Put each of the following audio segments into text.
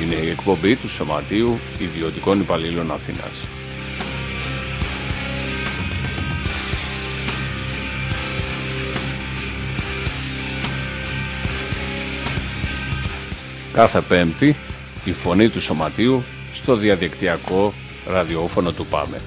Είναι η εκπομπή του Σωματείου Ιδιωτικών Υπαλλήλων Αθήνας. Κάθε Πέμπτη η φωνή του Σωματείου στο διαδικτυακό ραδιόφωνο του ΠΑΜΕ.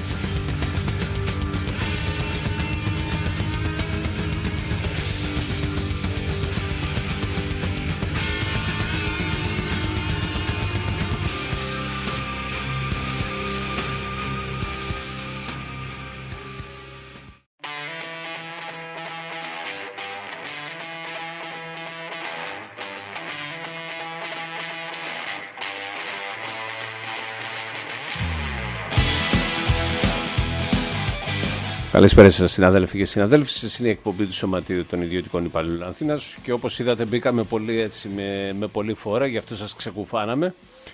Καλησπέρα σας συναδέλφοι και συναδέλφοι. Σας είναι η εκπομπή του Σωματείου των Ιδιωτικών Υπαλλήλων Αθήνας και όπως είδατε μπήκαμε πολύ έτσι με πολύ φόρα, γι' αυτό σας ξεκουφάναμε.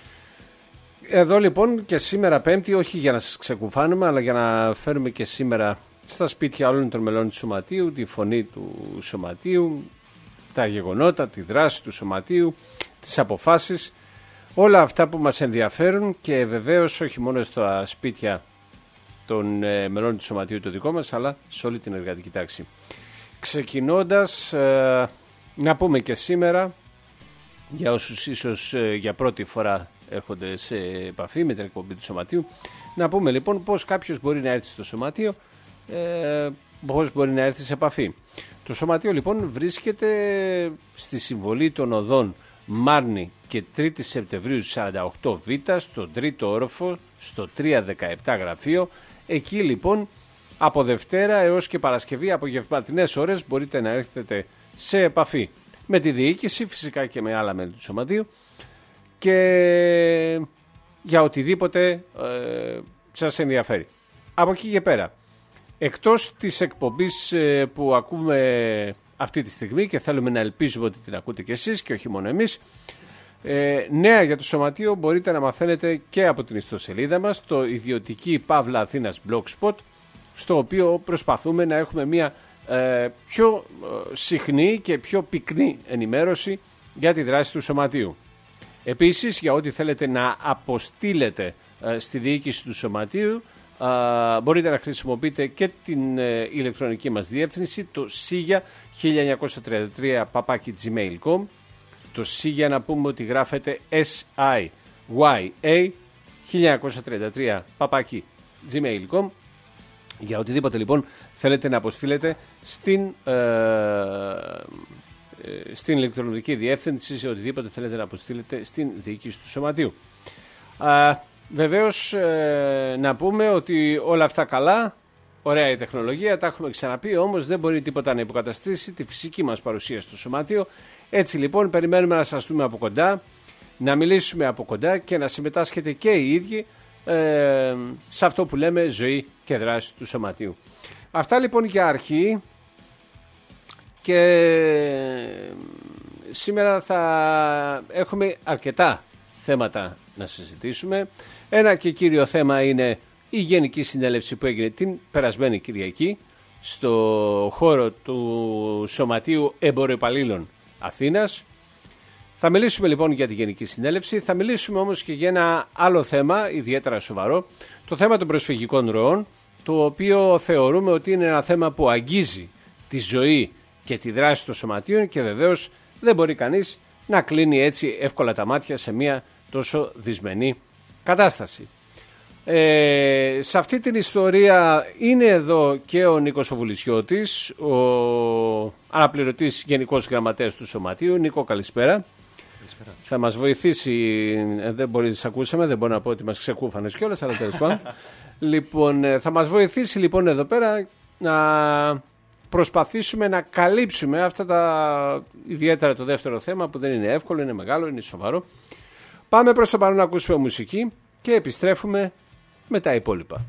Εδώ λοιπόν και σήμερα Πέμπτη, όχι για να σας ξεκουφάνουμε, αλλά για να φέρουμε και σήμερα στα σπίτια όλων των μελών του Σωματείου τη φωνή του Σωματείου, τα γεγονότα, τη δράση του Σωματείου, τις αποφάσεις, όλα αυτά που μας ενδιαφέρουν και βεβαίως όχι μόνο στα σπίτια των μελών του Σωματείου το δικό μας, αλλά σε όλη την εργατική τάξη. Ξεκινώντας, να πούμε και σήμερα, για όσους ίσως για πρώτη φορά έρχονται σε επαφή με την εκπομπή του Σωματείου, να πούμε λοιπόν πώς κάποιος μπορεί να έρθει στο Σωματείο, πώς μπορεί να έρθει σε επαφή. Το Σωματείο λοιπόν βρίσκεται στη συμβολή των οδών Μάρνη και 3η Σεπτεμβρίου 48Β, στον 3ο όροφο, στο 317 γραφείο. Εκεί λοιπόν από Δευτέρα έως και Παρασκευή απογευματινές ώρες μπορείτε να έρθετε σε επαφή με τη διοίκηση, φυσικά και με άλλα μέλη του Σωματείου, και για οτιδήποτε σας ενδιαφέρει. Από εκεί και πέρα, εκτός της εκπομπής που ακούμε αυτή τη στιγμή και θέλουμε να ελπίζουμε ότι την ακούτε κι εσείς και όχι μόνο εμείς, νέα για το Σωματείο μπορείτε να μαθαίνετε και από την ιστοσελίδα μας, το ιδιωτική Παύλα Αθήνας Blogspot, στο οποίο προσπαθούμε να έχουμε μια πιο συχνή και πιο πυκνή ενημέρωση για τη δράση του Σωματείου. Επίσης, για ό,τι θέλετε να αποστείλετε στη διοίκηση του Σωματείου, μπορείτε να χρησιμοποιείτε και την ηλεκτρονική μας διεύθυνση, το sigya1933@gmail.com. Το SIGYA να πούμε ότι γράφεται SIYA 1933@gmail.com. Για οτιδήποτε λοιπόν θέλετε να αποστείλετε στην ηλεκτρονική διεύθυνση, σε οτιδήποτε θέλετε να αποστείλετε στην διοίκηση του Σωματείου. Βεβαίως να πούμε ότι όλα αυτά καλά, ωραία η τεχνολογία, τα έχουμε ξαναπεί, όμως δεν μπορεί τίποτα να υποκαταστήσει τη φυσική μας παρουσία στο Σωματείο. Έτσι λοιπόν περιμένουμε να σας δούμε από κοντά, να μιλήσουμε από κοντά και να συμμετάσχετε και οι ίδιοι σε αυτό που λέμε ζωή και δράση του Σωματείου. Αυτά λοιπόν για αρχή, και σήμερα θα έχουμε αρκετά θέματα να συζητήσουμε. Ένα και κύριο θέμα είναι η Γενική Συνέλευση που έγινε την περασμένη Κυριακή στο χώρο του Σωματείου Εμποροϊπαλλήλων Αθήνας. Θα μιλήσουμε λοιπόν για τη Γενική Συνέλευση, θα μιλήσουμε όμως και για ένα άλλο θέμα ιδιαίτερα σοβαρό, το θέμα των προσφυγικών ροών, το οποίο θεωρούμε ότι είναι ένα θέμα που αγγίζει τη ζωή και τη δράση των σωματείων και βεβαίως δεν μπορεί κανείς να κλείνει έτσι εύκολα τα μάτια σε μια τόσο δυσμενή κατάσταση. Σε αυτή την ιστορία είναι εδώ και ο Νίκος ο Βουλησιώτης, ο αναπληρωτής Γενικός Γραμματέας του Σωματείου. Νίκο, καλησπέρα. Θα μας βοηθήσει, δεν μπορεί να ακούσαμε, δεν μπορώ να πω ότι μας ξεκούφανες κιόλας, αλλά τέλος πάντων. Λοιπόν, θα μας βοηθήσει λοιπόν εδώ πέρα να προσπαθήσουμε να καλύψουμε αυτά τα, ιδιαίτερα το δεύτερο θέμα που δεν είναι εύκολο, είναι μεγάλο, είναι σοβαρό. Πάμε προς το παρόν να ακούσουμε μουσική και επιστρέφουμε με τα υπόλοιπα.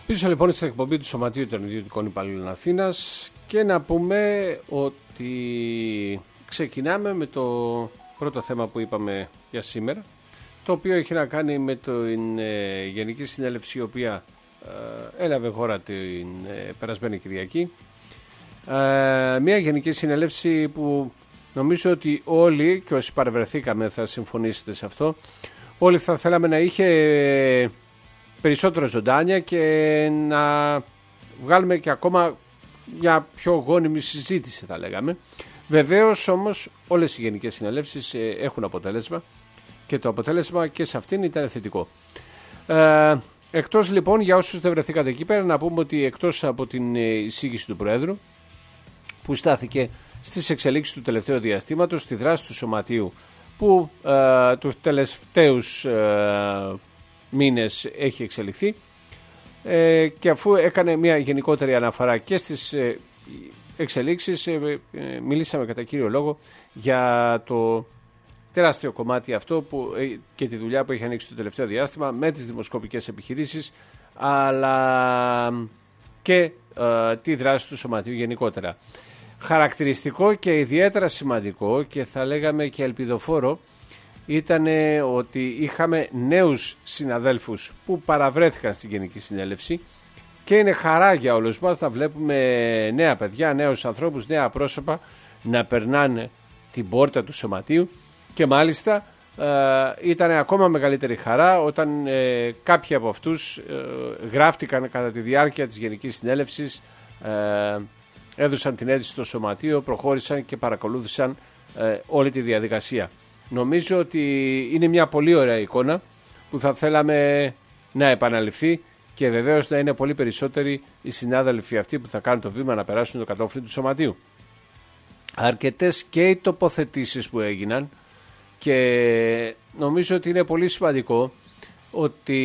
Πίσω λοιπόν στην εκπομπή του Σωματείου των Ιδιωτικών Υπαλλήλων Αθήνας και να πούμε ότι ξεκινάμε με το πρώτο θέμα που είπαμε για σήμερα, το οποίο έχει να κάνει με την Γενική Συνέλευση η οποία έλαβε χώρα την περασμένη Κυριακή. Μια Γενική Συνέλευση που νομίζω ότι όλοι, και όσοι παρευρεθήκαμε θα συμφωνήσετε σε αυτό, όλοι θα θέλαμε να είχε περισσότερο ζωντάνια και να βγάλουμε και ακόμα μια πιο γόνιμη συζήτηση, θα λέγαμε. Βεβαίως όμως όλες οι γενικές συνελεύσεις έχουν αποτέλεσμα και το αποτέλεσμα και σε αυτήν ήταν θετικό. Εκτός λοιπόν, για όσους δεν βρεθήκατε εκεί πέρα, να πούμε ότι εκτός από την εισήγηση του Προέδρου που στάθηκε στις εξελίξεις του τελευταίου διαστήματος, στη δράση του Σωματείου που τους τελευταίους μήνες έχει εξελιχθεί, και αφού έκανε μια γενικότερη αναφορά και στις εξελίξεις, μιλήσαμε κατά κύριο λόγο για το τεράστιο κομμάτι αυτό και τη δουλειά που έχει ανοίξει το τελευταίο διάστημα με τις δημοσκοπικές επιχειρήσεις, αλλά και τη δράση του Σωματείου γενικότερα. Χαρακτηριστικό και ιδιαίτερα σημαντικό και θα λέγαμε και ελπιδοφόρο ήταν ότι είχαμε νέους συναδέλφους που παραβρέθηκαν στην Γενική Συνέλευση και είναι χαρά για όλους μας να βλέπουμε νέα παιδιά, νέους ανθρώπους, νέα πρόσωπα να περνάνε την πόρτα του Σωματείου, και μάλιστα ήταν ακόμα μεγαλύτερη χαρά όταν κάποιοι από αυτούς γράφτηκαν κατά τη διάρκεια της Γενικής Συνέλευσης, έδωσαν την αίτηση στο Σωματείο, προχώρησαν και παρακολούθησαν όλη τη διαδικασία. Νομίζω ότι είναι μια πολύ ωραία εικόνα που θα θέλαμε να επαναληφθεί και βεβαίως να είναι πολύ περισσότεροι οι συνάδελφοι αυτοί που θα κάνουν το βήμα να περάσουν το κατόφλι του Σωματείου. Αρκετές και οι τοποθετήσεις που έγιναν και νομίζω ότι είναι πολύ σημαντικό ότι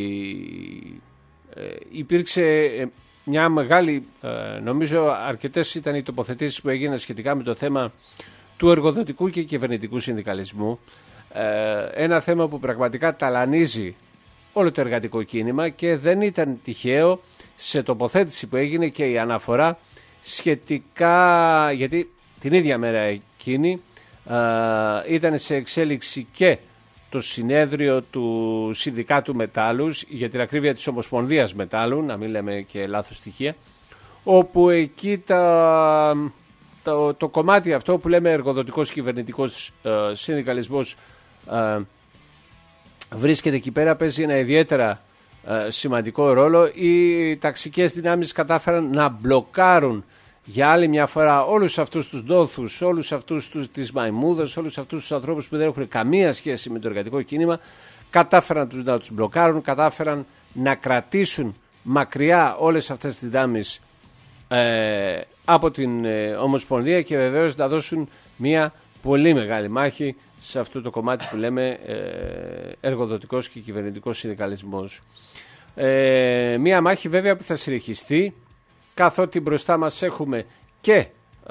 υπήρξε μια μεγάλη, νομίζω αρκετές ήταν οι τοποθετήσεις που έγιναν σχετικά με το θέμα του εργοδοτικού και κυβερνητικού συνδικαλισμού, ένα θέμα που πραγματικά ταλανίζει όλο το εργατικό κίνημα και δεν ήταν τυχαίο σε τοποθέτηση που έγινε και η αναφορά σχετικά, γιατί την ίδια μέρα εκείνη ήταν σε εξέλιξη και το συνέδριο του Συνδικάτου Μετάλλους, για την ακρίβεια της Ομοσπονδίας Μετάλλου, να μην λέμε και λάθος στοιχεία, όπου εκεί το κομμάτι αυτό που λέμε εργοδοτικός κυβερνητικός συνδικαλισμός βρίσκεται εκεί πέρα, παίζει ένα ιδιαίτερα σημαντικό ρόλο. Οι ταξικές δυνάμεις κατάφεραν να μπλοκάρουν για άλλη μια φορά όλους αυτούς τους ντόθους, όλους αυτούς τις μαϊμούδες, όλους αυτούς τους ανθρώπους που δεν έχουν καμία σχέση με το εργατικό κίνημα, κατάφεραν να τους μπλοκάρουν, κατάφεραν να κρατήσουν μακριά όλες αυτές τις δυνάμεις από την Ομοσπονδία και βεβαίως να δώσουν μια πολύ μεγάλη μάχη σε αυτό το κομμάτι που λέμε εργοδοτικός και κυβερνητικός συνδικαλισμός. Μια μάχη βέβαια που θα συνεχιστεί, καθότι μπροστά μας έχουμε και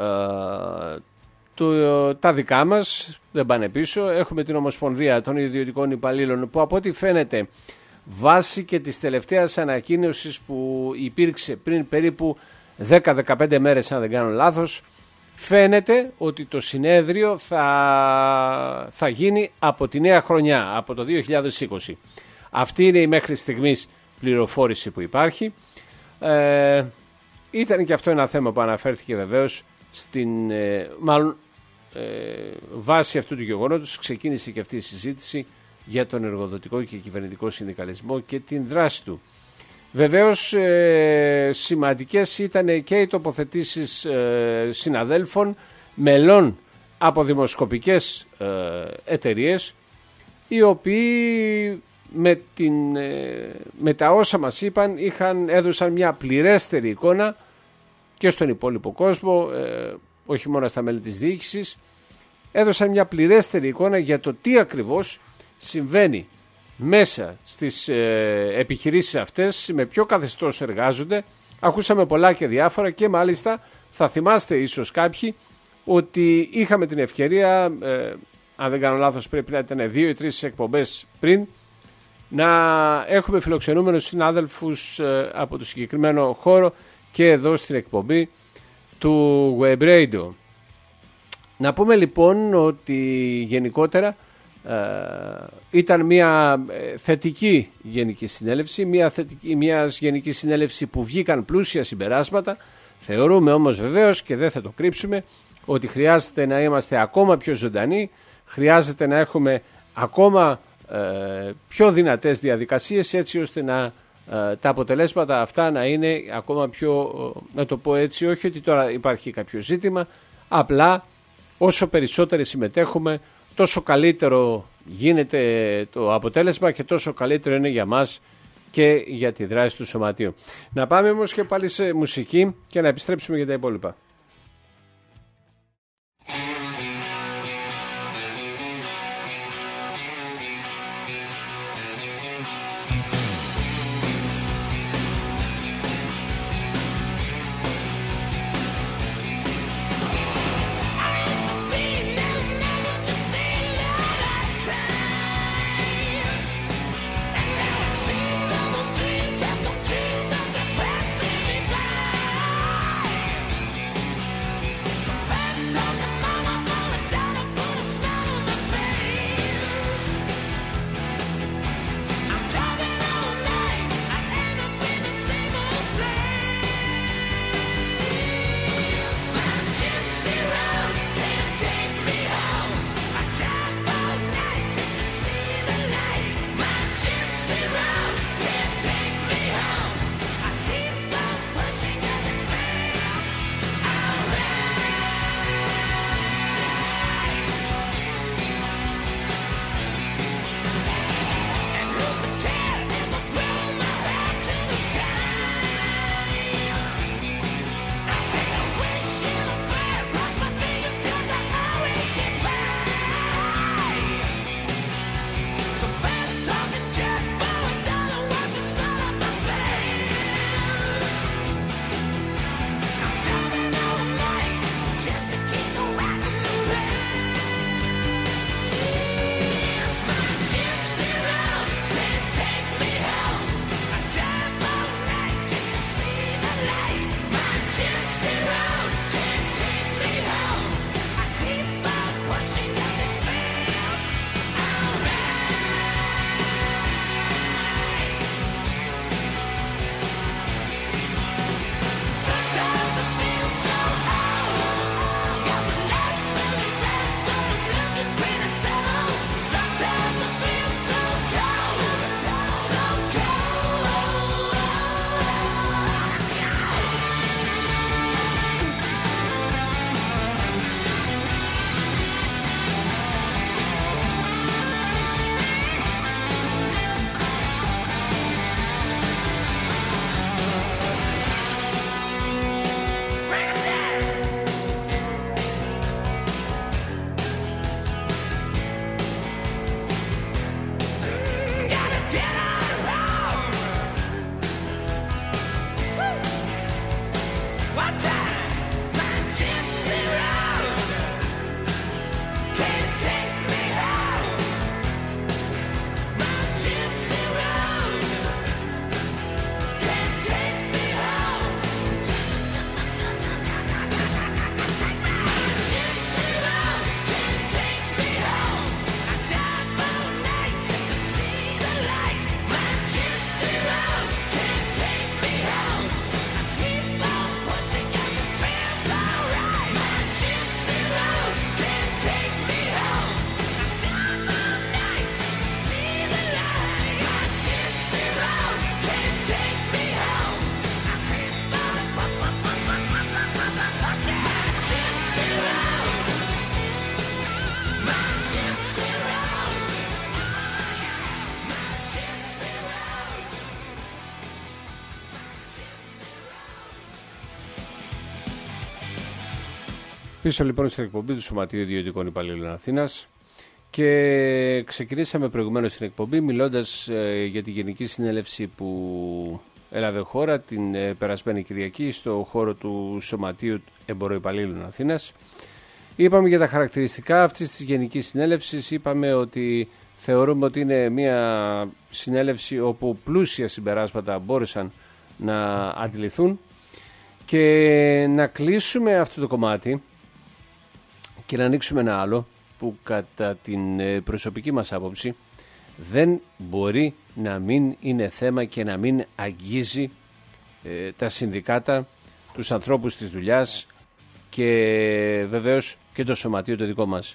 τα δικά μας, δεν πάνε πίσω. Έχουμε την Ομοσπονδία των Ιδιωτικών Υπαλλήλων που από ό,τι φαίνεται βάσει και της τελευταίας ανακοίνωσης που υπήρξε πριν περίπου 10-15 μέρες, αν δεν κάνω λάθος, φαίνεται ότι το συνέδριο θα γίνει από τη νέα χρονιά, από το 2020. Αυτή είναι η μέχρι στιγμής πληροφόρηση που υπάρχει. Ήταν και αυτό ένα θέμα που αναφέρθηκε βεβαίως βάσει αυτού του γεγονότος ξεκίνησε και αυτή η συζήτηση για τον εργοδοτικό και κυβερνητικό συνδικαλισμό και την δράση του. Βεβαίως σημαντικές ήταν και οι τοποθετήσεις συναδέλφων, μελών από δημοσκοπικές εταιρείες, οι οποίοι με τα όσα μας είπαν έδωσαν μια πληρέστερη εικόνα και στον υπόλοιπο κόσμο, όχι μόνο στα μέλη της διοίκησης, έδωσαν μια πληρέστερη εικόνα για το τι ακριβώς συμβαίνει μέσα στις επιχειρήσεις αυτές, με ποιο καθεστώς εργάζονται. Ακούσαμε πολλά και διάφορα και μάλιστα θα θυμάστε ίσως κάποιοι ότι είχαμε την ευκαιρία, αν δεν κάνω λάθος πρέπει να ήταν 2 ή 3 εκπομπές πριν, να έχουμε φιλοξενούμενους συνάδελφους από το συγκεκριμένο χώρο και εδώ στην εκπομπή του Web Radio. Να πούμε λοιπόν ότι γενικότερα ήταν μια θετική γενική συνέλευση, μια γενική συνέλευση που βγήκαν πλούσια συμπεράσματα. Θεωρούμε όμως βεβαίως, και δεν θα το κρύψουμε, ότι χρειάζεται να είμαστε ακόμα πιο ζωντανοί, χρειάζεται να έχουμε ακόμα πιο δυνατές διαδικασίες, έτσι ώστε να τα αποτελέσματα αυτά να είναι ακόμα πιο, να το πω έτσι, όχι ότι τώρα υπάρχει κάποιο ζήτημα, απλά όσο περισσότερο συμμετέχουμε τόσο καλύτερο γίνεται το αποτέλεσμα και τόσο καλύτερο είναι για μας και για τη δράση του σωματείου. Να πάμε όμως και πάλι σε μουσική και να επιστρέψουμε για τα υπόλοιπα. Πίσω λοιπόν στην εκπομπή του Σωματείου Ιδιωτικών Υπαλλήλων Αθήνας και ξεκινήσαμε προηγουμένως την εκπομπή μιλώντας για τη Γενική Συνέλευση που έλαβε χώρα την περασμένη Κυριακή στο χώρο του Σωματείου Εμποροϊπαλλήλων Αθήνας. Είπαμε για τα χαρακτηριστικά αυτής της Γενικής Συνέλευσης, είπαμε ότι θεωρούμε ότι είναι μια συνέλευση όπου πλούσια συμπεράσματα μπόρεσαν να αντιληφθούν, και να κλείσουμε αυτό το κομμάτι και να ανοίξουμε ένα άλλο που κατά την προσωπική μας άποψη δεν μπορεί να μην είναι θέμα και να μην αγγίζει τα συνδικάτα, τους ανθρώπους της δουλειάς και βεβαίως και το σωματείο το δικό μας.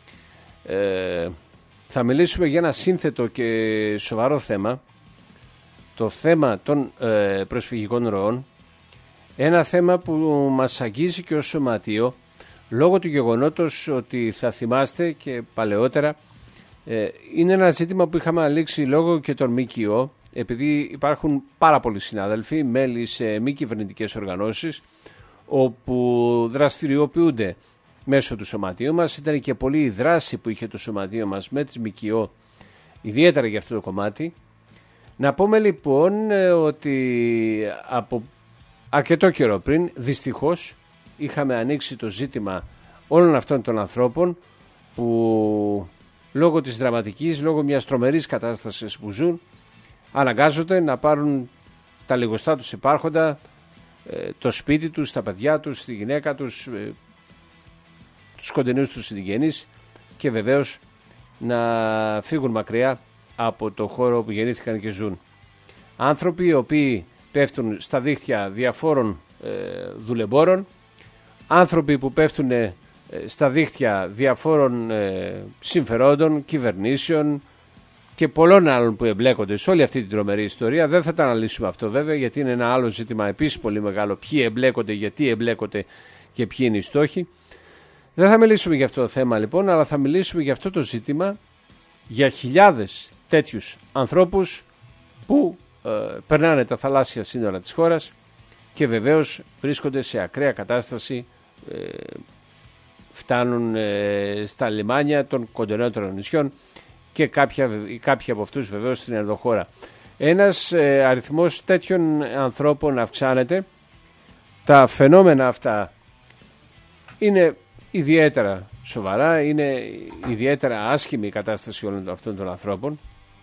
Θα μιλήσουμε για ένα σύνθετο και σοβαρό θέμα, το θέμα των προσφυγικών ροών, ένα θέμα που μας αγγίζει και ως σωματείο λόγω του γεγονότος ότι θα θυμάστε και παλαιότερα είναι ένα ζήτημα που είχαμε αλήξει λόγω και των ΜΚΟ, επειδή υπάρχουν πάρα πολλοί συνάδελφοι, μέλη σε μη κυβερνητικές οργανώσεις όπου δραστηριοποιούνται μέσω του σωματείου μας. Ήταν και πολλή η δράση που είχε το σωματείο μας με τις ΜΚΟ, ιδιαίτερα για αυτό το κομμάτι. Να πούμε λοιπόν ότι από αρκετό καιρό πριν, δυστυχώς, είχαμε ανοίξει το ζήτημα όλων αυτών των ανθρώπων που λόγω της δραματικής, λόγω μιας τρομερής κατάστασης που ζουν, αναγκάζονται να πάρουν τα λιγοστά τους υπάρχοντα, το σπίτι τους, τα παιδιά τους, τη γυναίκα τους, τους κοντινούς τους συγγενείς και βεβαίως να φύγουν μακριά από το χώρο που γεννήθηκαν και ζουν. Άνθρωποι οι οποίοι πέφτουν στα δίχτυα διαφόρων δουλεμπόρων, άνθρωποι που πέφτουν στα δίχτυα διαφόρων συμφερόντων, κυβερνήσεων και πολλών άλλων που εμπλέκονται σε όλη αυτή την τρομερή ιστορία. Δεν θα τα αναλύσουμε αυτό βέβαια, γιατί είναι ένα άλλο ζήτημα επίσης πολύ μεγάλο, ποιοι εμπλέκονται, γιατί εμπλέκονται και ποιοι είναι οι στόχοι. Δεν θα μιλήσουμε για αυτό το θέμα λοιπόν, αλλά θα μιλήσουμε για αυτό το ζήτημα, για χιλιάδες τέτοιους ανθρώπους που περνάνε τα θαλάσσια σύνορα της χώρας και βεβαίως βρίσκονται σε ακραία κατάσταση, φτάνουν στα λιμάνια των κοντινότερων νησιών και κάποιοι από αυτούς βεβαίως στην ενδοχώρα. Ένας αριθμός τέτοιων ανθρώπων αυξάνεται. Τα φαινόμενα αυτά είναι ιδιαίτερα σοβαρά, είναι ιδιαίτερα άσχημη η κατάσταση όλων αυτών των ανθρώπων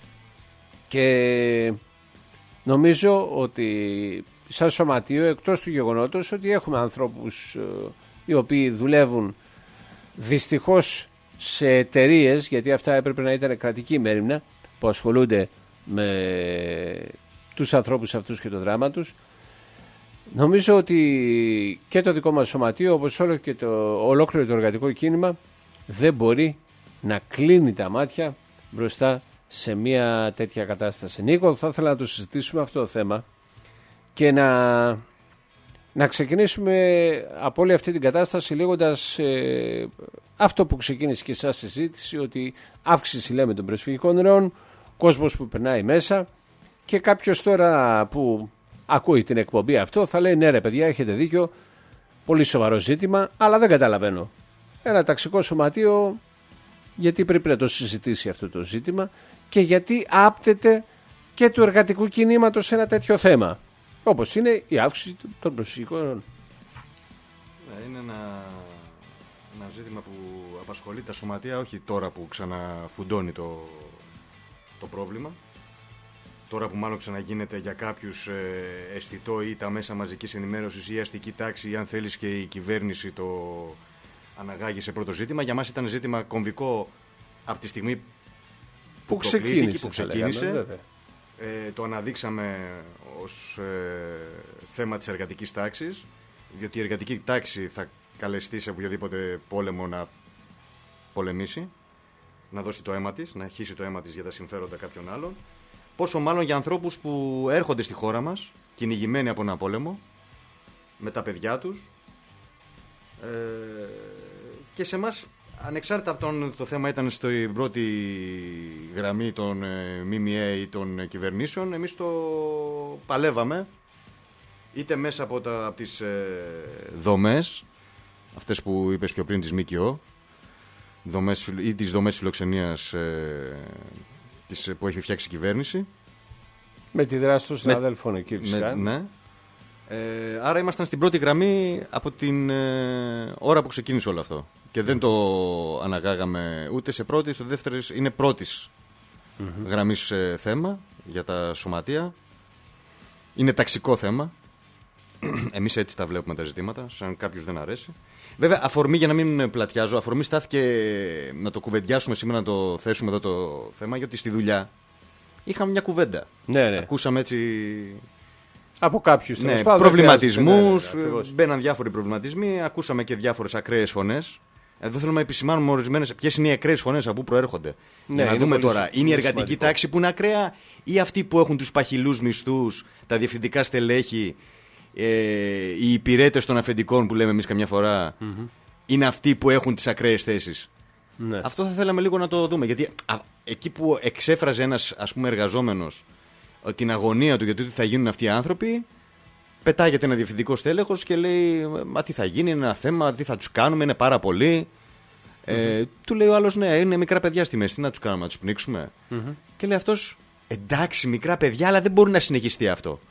και νομίζω ότι σαν σωματείο, εκτός του γεγονότος ότι έχουμε ανθρώπους οι οποίοι δουλεύουν δυστυχώς σε εταιρείες, γιατί αυτά έπρεπε να ήταν κρατική μέριμνα που ασχολούνται με τους ανθρώπους αυτούς και το δράμα τους, νομίζω ότι και το δικό μας σωματείο, όπως όλο και ολόκληρο το εργατικό κίνημα, δεν μπορεί να κλείνει τα μάτια μπροστά σε μια τέτοια κατάσταση. Νίκο, θα ήθελα να το συζητήσουμε αυτό το θέμα και να ξεκινήσουμε από όλη αυτή την κατάσταση λέγοντας αυτό που ξεκίνησε και σαν συζήτηση, ότι αύξηση λέμε των προσφυγικών ροών, κόσμος που περνάει μέσα και κάποιος τώρα που ακούει την εκπομπή αυτό θα λέει ναι ρε παιδιά έχετε δίκιο, πολύ σοβαρό ζήτημα, αλλά δεν καταλαβαίνω. Ένα ταξικό σωματείο γιατί πρέπει να το συζητήσει αυτό το ζήτημα και γιατί άπτεται και του εργατικού κινήματος ένα τέτοιο θέμα, όπως είναι η αύξηση των προσφυγικών. Είναι ένα ζήτημα που απασχολεί τα σωματεία, όχι τώρα που ξαναφουντώνει το πρόβλημα, τώρα που μάλλον ξαναγίνεται για κάποιους αισθητό ή τα μέσα μαζικής ενημέρωσης ή η αστική τάξη ή αν θέλεις και η κυβέρνηση το αναγάγει σε πρώτο ζήτημα. Για μας ήταν ζήτημα κομβικό από τη στιγμή που ξεκίνησε. Το αναδείξαμε ως θέμα της εργατικής τάξης, διότι η εργατική τάξη θα καλεστεί σε οποιοδήποτε πόλεμο να πολεμήσει, να δώσει το αίμα της, να χύσει το αίμα της για τα συμφέροντα κάποιων άλλων. Πόσο μάλλον για ανθρώπους που έρχονται στη χώρα μας, κυνηγημένοι από ένα πόλεμο, με τα παιδιά τους, και σε εμάς, ανεξάρτητα από το θέμα ήταν στην πρώτη γραμμή των ΜΜΕ ή των κυβερνήσεων, εμείς το παλεύαμε, είτε μέσα από τις δομές, αυτές που είπες και πριν της ΜΚΟ, ή τις δομές φιλοξενίας που έχει φτιάξει η κυβέρνηση. Με τη δράση των συναδέλφων εκεί φυσικά. Ναι. Άρα ήμασταν στην πρώτη γραμμή από την ώρα που ξεκίνησε όλο αυτό. Και δεν το αναγάγαμε ούτε σε πρώτη, στο δεύτερο είναι πρώτης γραμμής θέμα για τα σωματεία. Είναι ταξικό θέμα. Εμείς έτσι τα βλέπουμε τα ζητήματα, σαν κάποιους δεν αρέσει. Βέβαια, αφορμή, για να μην πλατιάζω, αφορμή στάθηκε να το κουβεντιάσουμε σήμερα, να το θέσουμε εδώ το θέμα, γιατί στη δουλειά είχαμε μια κουβέντα. Ναι. Ακούσαμε έτσι... Από κάποιους προβληματισμούς, μπαίναν διάφοροι προβληματισμοί, ακούσαμε και διάφορες ακραίες φωνές. Εδώ θέλουμε να επισημάνουμε ορισμένες ποιες είναι οι ακραίες φωνές, από πού προέρχονται. Για να δούμε τώρα, είναι η εργατική τάξη που είναι ακραία ή αυτοί που έχουν τους παχυλούς μισθούς, τα διευθυντικά στελέχη, οι υπηρέτες των αφεντικών που λέμε εμείς καμιά φορά, είναι αυτοί που έχουν τις ακραίες θέσεις. Ναι. Αυτό θα θέλαμε λίγο να το δούμε. Γιατί εκεί που εξέφραζε ένας, ας πούμε, εργαζόμενος την αγωνία του γιατί θα γίνουν αυτοί οι άνθρωποι, πετάγεται ένα διευθυντικό στέλεχος και λέει: μα τι θα γίνει, είναι ένα θέμα, τι θα τους κάνουμε, είναι πάρα πολλοί. Του λέει ο άλλος: ναι, είναι μικρά παιδιά στη μέση, τι να τους κάνουμε, να τους πνίξουμε. Και λέει αυτός: εντάξει, μικρά παιδιά, αλλά δεν μπορεί να συνεχιστεί αυτό.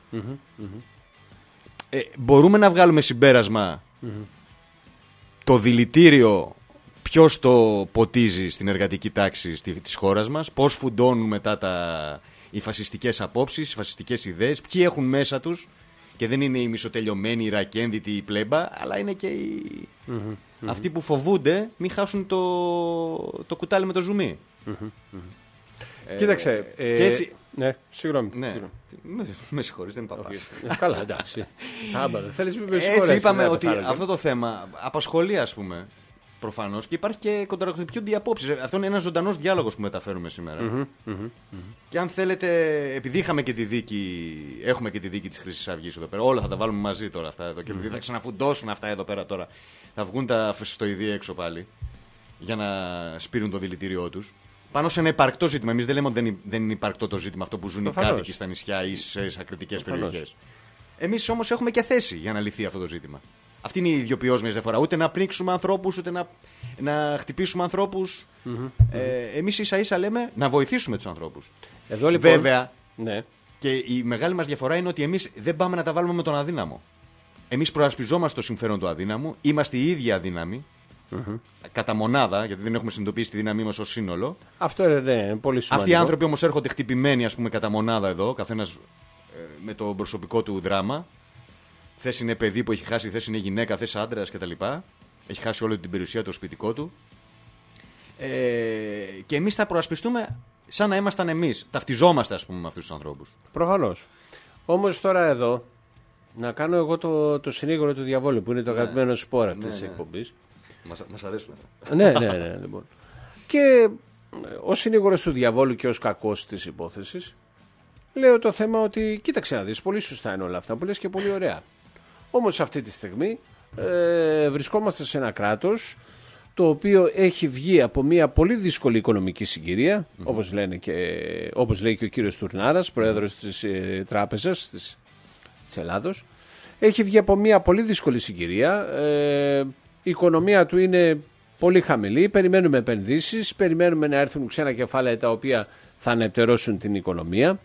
Μπορούμε να βγάλουμε συμπέρασμα το δηλητήριο. Ποιος το ποτίζει στην εργατική τάξη της χώρας μας, πώς φουντώνουν μετά οι φασιστικές απόψεις, οι φασιστικές ιδέες, ποιοι έχουν μέσα τους, και δεν είναι οι μισοτελειωμένοι, οι ρακένδυτοι, οι πλέμπα, αλλά είναι και αυτοί που φοβούνται μην χάσουν το κουτάλι με το ζουμί. Κοίταξε. Και έτσι... Ναι, συγγνώμη. Ναι. Με συγχωρείς, δεν είπα πας. Καλά, εντάξει. Έτσι είπαμε ότι αυτό το θέμα απασχολεί, ας πούμε, προφανώς, και υπάρχει και κοντραχτυπιούνται οι απόψεις. Αυτό είναι ένας ζωντανός διάλογος που μεταφέρουμε σήμερα. Και αν θέλετε, επειδή είχαμε και τη δίκη, έχουμε και τη δίκη της Χρυσής Αυγής εδώ πέρα, όλα θα τα βάλουμε μαζί τώρα αυτά εδώ. Και επειδή θα ξαναφουντώσουν αυτά εδώ πέρα τώρα, θα βγουν τα φασιστοειδή έξω πάλι για να σπείρουν το δηλητήριό τους. Πάνω σε ένα υπαρκτό ζήτημα. Εμείς δεν λέμε ότι δεν είναι υπαρκτό το ζήτημα αυτό που ζουν οι κάτοικοι στα νησιά ή σε ακριτικές περιοχές. Εμείς όμως έχουμε και θέση για να λυθεί αυτό το ζήτημα. Αυτή είναι η ιδιοποιώς διαφορά. Ούτε να πνίξουμε ανθρώπους, ούτε να χτυπήσουμε ανθρώπους. Εμείς ίσα-ίσα λέμε να βοηθήσουμε τους ανθρώπους. Εδώ, λοιπόν, βέβαια, ναι. Και η μεγάλη μας διαφορά είναι ότι εμείς δεν πάμε να τα βάλουμε με τον αδύναμο. Εμείς προασπιζόμαστε το συμφέρον του αδύναμου. Είμαστε οι ίδιοι αδύναμοι. Κατά μονάδα, γιατί δεν έχουμε συνειδητοποιήσει τη δύναμή μας ως σύνολο. Αυτό είναι πολύ σημαντικό. Αυτοί οι άνθρωποι όμως έρχονται χτυπημένοι, ας πούμε, κατά μονάδα εδώ, καθένας με το προσωπικό του δράμα. Θες είναι παιδί που έχει χάσει, θες είναι γυναίκα, θες άντρας κτλ. Έχει χάσει όλη την περιουσία του, σπιτικό του. Και εμείς θα προασπιστούμε σαν να ήμασταν εμείς. Ταυτιζόμαστε, ας πούμε, με αυτούς τους ανθρώπους. Προφανώς. Όμως τώρα εδώ, να κάνω εγώ το συνήγορο του διαβόλου, που είναι το αγαπημένο σπόρα αυτής της εκπομπής. Μας αρέσουν αυτά. Ναι, λοιπόν. Και ο συνήγορος του διαβόλου και ως κακός της υπόθεσης, λέω το θέμα ότι κοίταξε να δεις, πολύ σωστά είναι όλα αυτά που λες και πολύ ωραία. Όμως αυτή τη στιγμή βρισκόμαστε σε ένα κράτος το οποίο έχει βγει από μια πολύ δύσκολη οικονομική συγκυρία, όπως λέει και ο κύριος Τουρνάρας, πρόεδρος της Τράπεζας της Ελλάδος. Έχει βγει από μια πολύ δύσκολη συγκυρία. Η οικονομία του είναι πολύ χαμηλή, περιμένουμε επενδύσεις, περιμένουμε να έρθουν ξένα κεφάλαια τα οποία θα ανεπτερώσουν την οικονομία.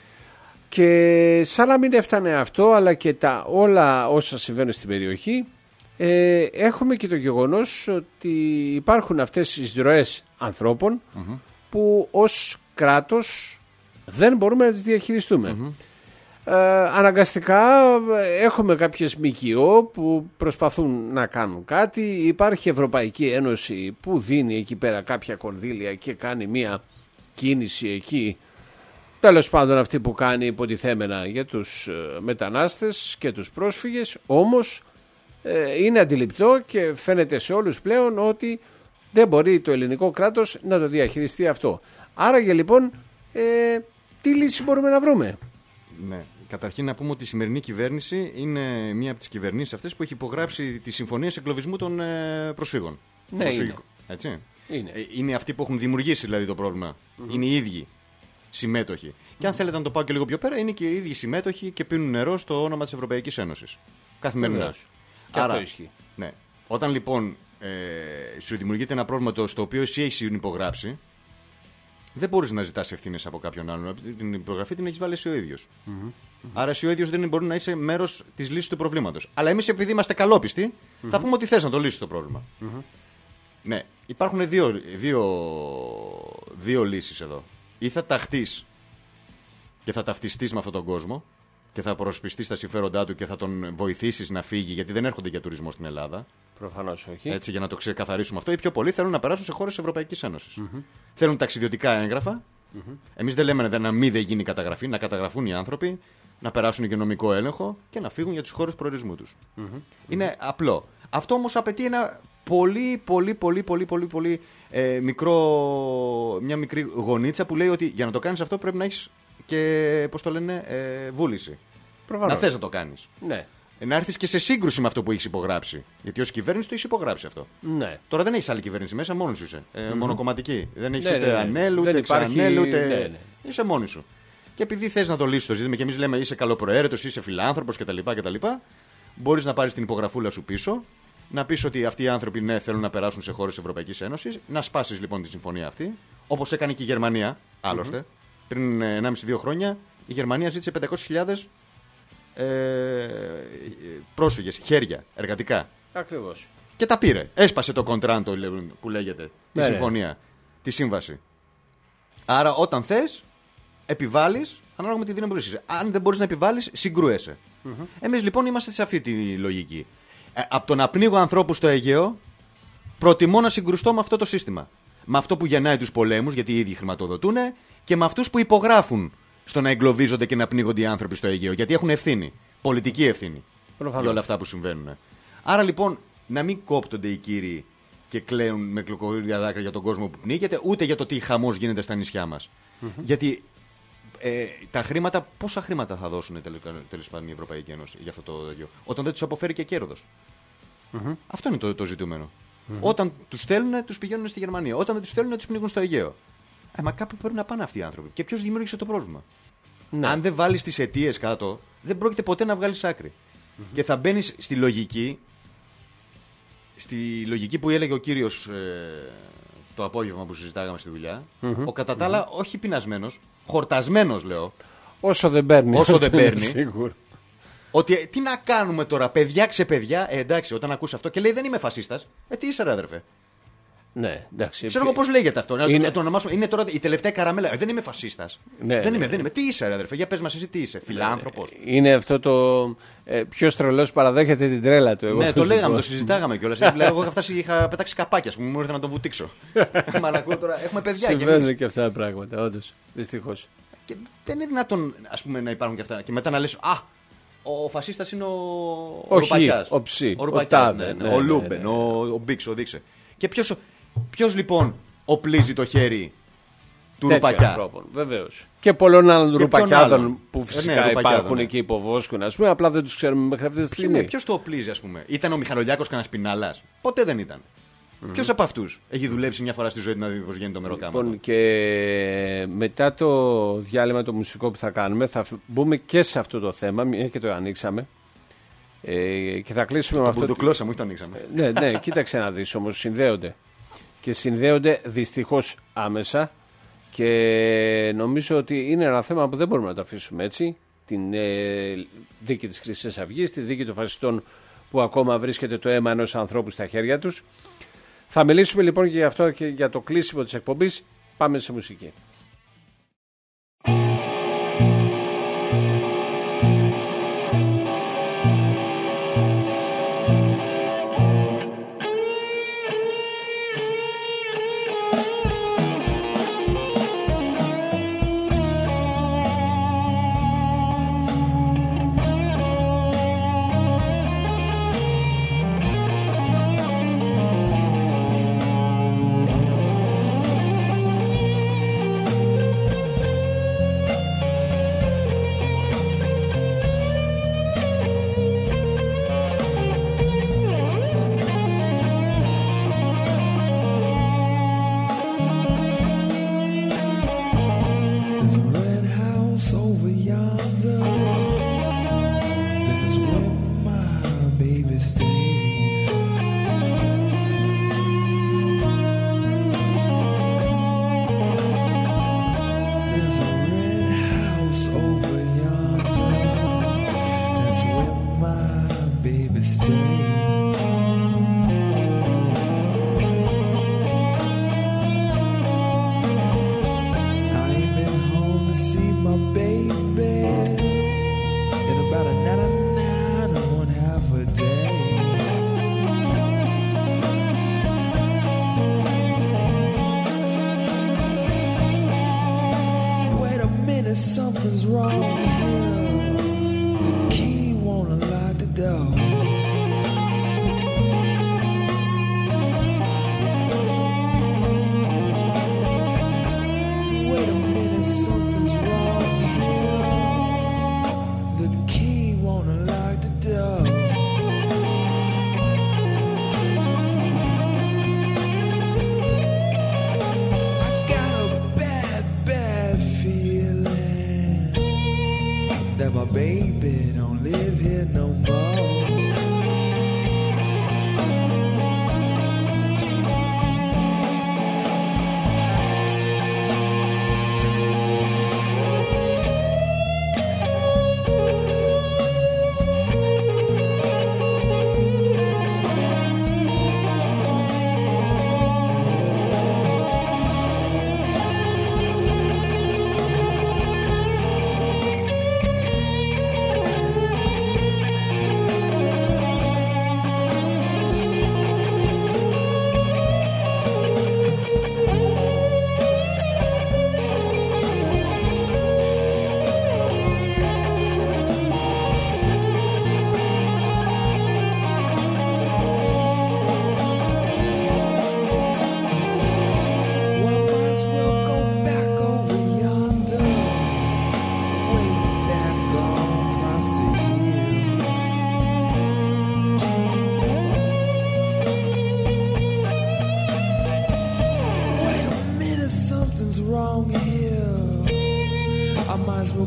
Και σαν να μην έφτανε αυτό, αλλά και όλα όσα συμβαίνουν στην περιοχή, έχουμε και το γεγονός ότι υπάρχουν αυτές οι ροές ανθρώπων που ως κράτος δεν μπορούμε να τις διαχειριστούμε. Αναγκαστικά έχουμε κάποιες ΜΚΟ που προσπαθούν να κάνουν κάτι. Υπάρχει η Ευρωπαϊκή Ένωση που δίνει εκεί πέρα κάποια κονδύλια και κάνει μια κίνηση εκεί, τέλος πάντων αυτή που κάνει υποτιθέμενα για τους μετανάστες και τους πρόσφυγες. Όμως είναι αντιληπτό και φαίνεται σε όλους πλέον ότι δεν μπορεί το ελληνικό κράτος να το διαχειριστεί αυτό. Άραγε λοιπόν τι λύση μπορούμε να βρούμε? Ναι. Καταρχήν να πούμε ότι η σημερινή κυβέρνηση είναι μία από τις κυβερνήσεις αυτές που έχει υπογράψει τις συμφωνίες εγκλωβισμού των προσφύγων. Ναι, είναι. Έτσι. Είναι αυτοί που έχουν δημιουργήσει δηλαδή το πρόβλημα. Είναι οι ίδιοι συμμέτοχοι. Και αν θέλετε να το πάω και λίγο πιο πέρα, είναι και οι ίδιοι συμμέτοχοι και πίνουν νερό στο όνομα της Ευρωπαϊκής Ένωσης. Καθημερινά. Και αυτό ισχύει. Ναι. Όταν λοιπόν σου δημιουργείται ένα πρόβλημα στο οποίο εσύ έχεις υπογράψει, δεν μπορείς να ζητάς ευθύνες από κάποιον άλλον. Την υπογραφή την έχεις βάλει εσύ ο ίδιος. Άρα εσύ ο ίδιος δεν μπορεί να είσαι μέρος της λύσης του προβλήματος. Αλλά εμείς, επειδή είμαστε καλόπιστοι, θα πούμε ότι θες να το λύσεις το πρόβλημα. Ναι, υπάρχουν δύο λύσεις εδώ. Ή θα ταχτείς και θα ταυτιστείς με αυτόν τον κόσμο και θα προσπιστείς τα συμφέροντά του και θα τον βοηθήσεις να φύγει, γιατί δεν έρχονται για τουρισμό στην Ελλάδα. Προφανώς όχι. Έτσι, για να το ξεκαθαρίσουμε αυτό. Οι πιο πολλοί θέλουν να περάσουν σε χώρες της Ευρωπαϊκής Ένωσης. Θέλουν ταξιδιωτικά έγγραφα. Εμείς δεν λέμε να μην γίνει καταγραφή, να καταγραφούν οι άνθρωποι, να περάσουν μια έλεγχο και να φύγουν για τις χώρες προορισμού τους. Είναι απλό. Αυτό όμως απαιτεί ένα πολύ μια μικρή γωνίτσα που λέει ότι για να το κάνεις αυτό πρέπει να έχεις και, πώς το λένε, βούληση. Προφανώς. Να θες να το κάνεις. Ναι. Να έρθεις και σε σύγκρουση με αυτό που έχεις υπογράψει. Γιατί ως κυβέρνηση το έχεις υπογράψει αυτό. Ναι. Τώρα δεν έχεις άλλη κυβέρνηση μέσα, μόνος σου είσαι. Μονοκομματική. Δεν έχεις Ναι, ούτε ναι, ναι. ανέλ, ούτε Δεν εξανέλ, υπάρχει- ούτε. ναι. Είσαι μόνος σου. Και επειδή θες να το λύσεις το ζήτημα και εμείς λέμε είσαι καλοπροαίρετος, είσαι φιλάνθρωπος κτλ. Μπορείς να πάρεις την υπογραφούλα σου πίσω, να πεις ότι αυτοί οι άνθρωποι ναι, θέλουν να περάσουν σε χώρες της Ευρωπαϊκής Ένωσης, να σπάσεις λοιπόν τη συμφωνία αυτή, όπως έκανε και η Γερμανία, άλλωστε. Πριν 1,5-2 χρόνια η Γερμανία ζήτησε 500.000 πρόσφυγες, χέρια, εργατικά. Ακριβώς. Και τα πήρε. Έσπασε το κοντράντο που λέγεται, τη Ναι, συμφωνία, τη σύμβαση. Άρα όταν θες, επιβάλλεις ανάλογα με τη δύναμη που έχεις. Αν δεν μπορείς να επιβάλλεις, συγκρούεσαι. Εμείς λοιπόν είμαστε σε αυτή τη λογική. Από το να πνίγω ανθρώπους στο Αιγαίο, προτιμώ να συγκρουστώ με αυτό το σύστημα. Με αυτό που γεννάει τους πολέμους, γιατί οι ίδιοι χρηματοδοτούν, και με αυτούς που υπογράφουν στο να εγκλωβίζονται και να πνίγονται οι άνθρωποι στο Αιγαίο. Γιατί έχουν ευθύνη. Πολιτική ευθύνη. Προφανώς. Για όλα αυτά που συμβαίνουν. Άρα λοιπόν, να μην κόπτονται οι κύριοι και κλαίουν με κλοκορίδια δάκρυα για τον κόσμο που πνίγεται, ούτε για το τι χαμός γίνεται στα νησιά μας. Γιατί τα χρήματα, πόσα χρήματα θα δώσουν τέλος πάντων η Ευρωπαϊκή Ένωση για αυτό το τέτοιο, όταν δεν τους αποφέρει και κέρδος. Αυτό είναι το ζητούμενο. Όταν τους στέλνουν, τους πηγαίνουν στη Γερμανία. Όταν δεν τους στέλνουν, τους πνίγουν στο Αιγαίο. Μα κάπου πρέπει να πάνε αυτοί οι άνθρωποι. Και ποιος δημιούργησε το πρόβλημα. Ναι. Αν δεν βάλεις τις αιτίες κάτω, δεν πρόκειται ποτέ να βγάλεις άκρη. Και θα μπαίνεις στη λογική που έλεγε ο κύριος το απόγευμα που συζητάγαμε στη δουλειά. Ο κατά τα άλλα, όχι πεινασμένος, χορτασμένος λέω. Όσο δεν παίρνει. Όσο δεν αυτό είναι παίρνει. σίγουρο. Ότι τι να κάνουμε τώρα, παιδιά ξεπαιδιά. Εντάξει, όταν ακούς αυτό και λέει δεν είμαι φασίστας. Τι είσαι, ρε αδερφέ. Ναι, εντάξει. Ξέρω εγώ πώς λέγεται αυτό. Είναι- Να το ονομάσουμε. Είναι τώρα η τελευταία καραμέλα. Δεν είμαι φασίστας. Ναι, δεν ναι, είμαι, δεν είμαι. Τι είσαι, ρε αδερφέ. Για πες μας εσύ τι είσαι. Φιλάνθρωπος. Είναι αυτό το. Ποιος τρελός παραδέχεται την τρέλα του. Εγώ Ναι, θα το σου λέγαμε, πω. το συζητάγαμε κιόλας. Εγώ είχα πετάξει καπάκια, ας πούμε, μου ήρθε να τον βουτήξω. Μαλακό τώρα. Έχουμε παιδιά και Συμβαίνουν και αυτά τα πράγματα, όντως. Δυστυχώς. Και δεν είναι δυνατόν, ας πούμε, να υπάρχουν και αυτά. Και μετά να λες, α, ο φασίστας είναι ο Ρουπακιάς. ο Ψι, Ο ο Ρουπακιάς, Τάδε, ναι, ο ναι, Λούμπεν, ναι. ο Μπίξ, ο Δείξε. Και ποιος λοιπόν οπλίζει το χέρι του Τέτοιων Ρουπακιά. ανθρώπων, βεβαίως. Και πολλών άλλων ποιον ρουπακιάδων άλλον. που Ναι, φυσικά ρουπακιάδων, υπάρχουν ναι. και υποβόσκουν, ας πούμε, απλά δεν τους ξέρουμε μέχρι αυτή τη στιγμή. Ποιος το οπλίζει, ας πούμε. Ήταν ο Μιχαλολιάκος κανένας πινάλας. Ποτέ δεν ήταν. Ποιος από αυτούς έχει δουλέψει μια φορά στη ζωή του να δει πώς γίνεται το μεροκάμα. Λοιπόν, και μετά το διάλειμμα το μουσικό που θα κάνουμε, θα μπούμε και σε αυτό το θέμα, μια και το ανοίξαμε. Και θα κλείσουμε με Το αυτό. μπουρδουκλώσαμε, όχι το ανοίξαμε. Ναι, κοίταξε να δεις όμως, συνδέονται. Και συνδέονται δυστυχώς άμεσα και νομίζω ότι είναι ένα θέμα που δεν μπορούμε να το αφήσουμε έτσι. Την δίκη της Χρυσής Αυγής, τη δίκη των φασιστών που ακόμα βρίσκεται το αίμα ενός ανθρώπου στα χέρια τους. Θα μιλήσουμε λοιπόν και για αυτό και για το κλείσιμο της εκπομπής. Πάμε σε μουσική.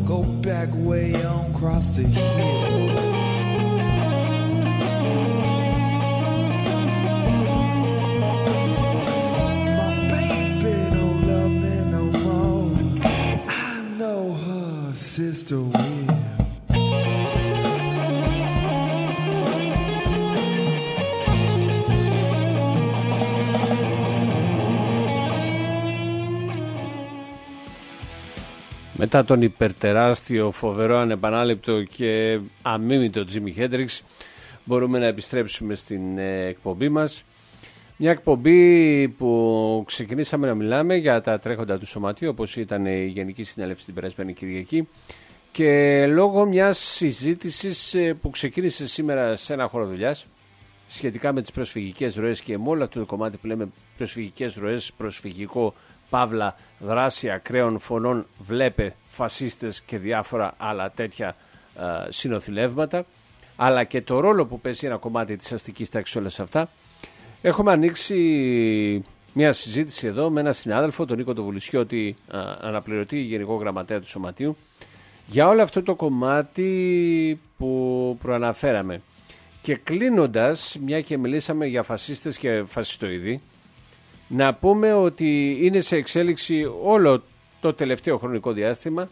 go back way on across the hill. My baby don't love me no more. I know her sister will. Μετά τον υπερτεράστιο, φοβερό, ανεπανάληπτο και αμίμητο Τζίμι Χέντριξ, μπορούμε να επιστρέψουμε στην εκπομπή μας. Μια εκπομπή που ξεκινήσαμε να μιλάμε για τα τρέχοντα του σωματείου, όπως ήταν η Γενική Συνέλευση την περασμένη Κυριακή, και λόγω μιας συζήτησης που ξεκίνησε σήμερα σε ένα χώρο δουλειάς σχετικά με τις προσφυγικές ροές και με όλο αυτό το κομμάτι που λέμε προσφυγικές ροές, προσφυγικό παύλα δράση ακραίων φωνών, βλέπε φασίστες και διάφορα άλλα τέτοια συνοθηλεύματα, αλλά και το ρόλο που παίζει ένα κομμάτι της αστικής τάξης όλα σε αυτά. Έχουμε ανοίξει μια συζήτηση εδώ με έναν συνάδελφο, τον Νίκο Βουλησιώτη, αναπληρωτή Γενικό Γραμματέα του Σωματείου, για όλο αυτό το κομμάτι που προαναφέραμε. Και κλείνοντας, μια και μιλήσαμε για φασίστες και φασιστοειδή, να πούμε ότι είναι σε εξέλιξη όλο το τελευταίο χρονικό διάστημα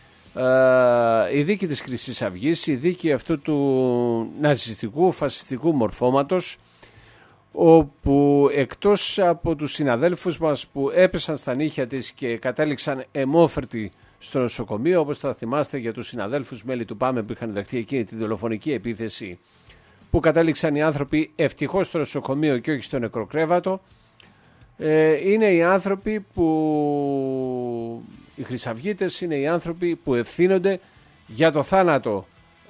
η δίκη της Χρυσής Αυγής, η δίκη αυτού του ναζιστικού φασιστικού μορφώματος, όπου εκτός από τους συναδέλφους μας που έπεσαν στα νύχια της και κατέληξαν αιμόφερτοι στο νοσοκομείο, όπως θα θυμάστε για τους συναδέλφους μέλη του ΠΑΜΕ που είχαν δεχτεί εκείνη τη δολοφονική επίθεση, που κατέληξαν οι άνθρωποι ευτυχώς στο νοσοκομείο και όχι στο νεκροκρέβατο, είναι οι άνθρωποι που, οι χρυσαυγίτες είναι οι άνθρωποι που ευθύνονται για το θάνατο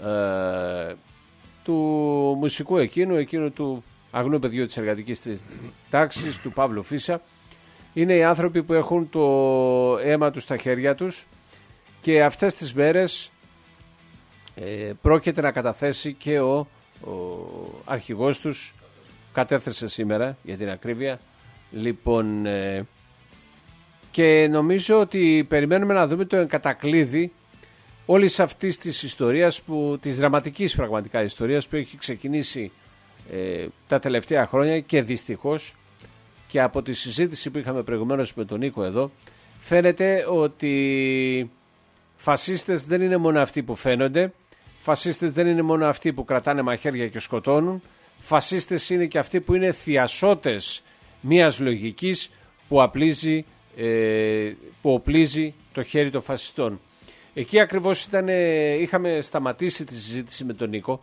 του μουσικού εκείνου του αγνού παιδιού της εργατικής τάξης, του Παύλου Φίσα. Είναι οι άνθρωποι που έχουν το αίμα τους στα χέρια τους, και αυτές τις μέρες πρόκειται να καταθέσει και ο αρχηγός τους, κατέθεσε σήμερα για την ακρίβεια. Λοιπόν, και νομίζω ότι περιμένουμε να δούμε το εγκατακλείδη όλης αυτής της ιστορίας, της δραματικής πραγματικά ιστορίας που έχει ξεκινήσει τα τελευταία χρόνια, και δυστυχώς και από τη συζήτηση που είχαμε προηγουμένως με τον Νίκο εδώ, φαίνεται ότι φασίστες δεν είναι μόνο αυτοί που φαίνονται, φασίστες δεν είναι μόνο αυτοί που κρατάνε μαχαίρια και σκοτώνουν, φασίστες είναι και αυτοί που είναι θειασότες μιας λογικής που οπλίζει το χέρι των φασιστών. Εκεί ακριβώς είχαμε σταματήσει τη συζήτηση με τον Νίκο.